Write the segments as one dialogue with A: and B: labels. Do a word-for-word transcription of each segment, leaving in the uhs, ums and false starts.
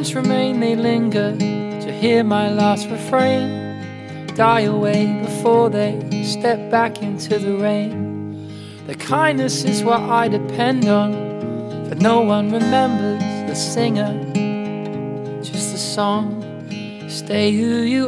A: dreams remain, they linger to hear my last refrain die away before they step back into the rain. The kindness is what I depend on, but no one remembers the singer, just the song. Stay who you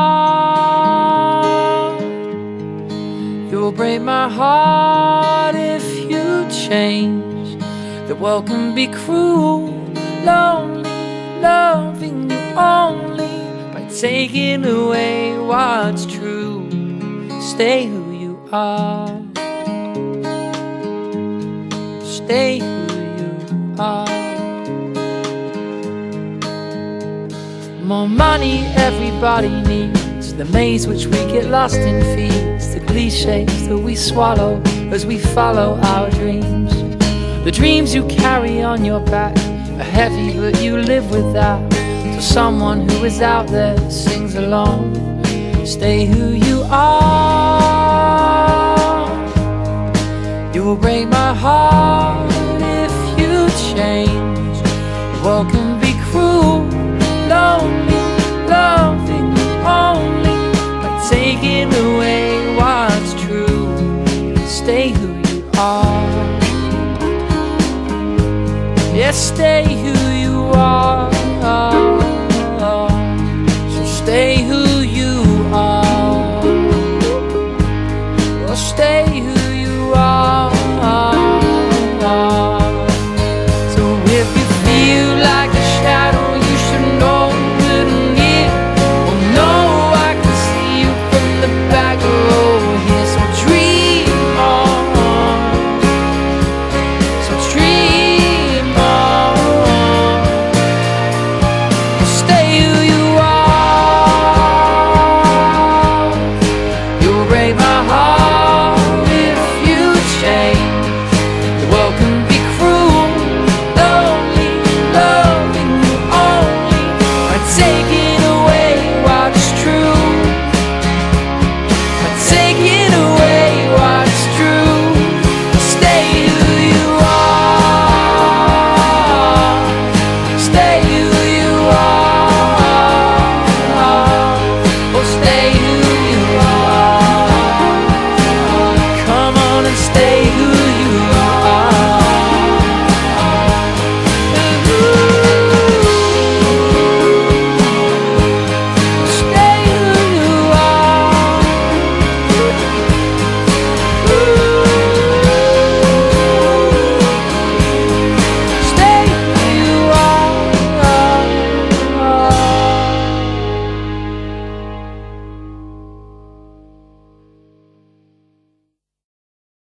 A: are. You'll break my heart if you change. The world can be cruel, lonely, loving you only by taking away what's true. Stay who you are. Stay who you are. More money everybody needs, the maze which we get lost in feeds, the cliches that we swallow as we follow our dreams. The dreams you carry on your back are heavy, but you live with that, till someone who is out there sings along. Stay who you are. You will break my heart if you change. The world can be cruel, lonely, loving you only by taking away what's true. Stay who you are. Yes, stay who you are.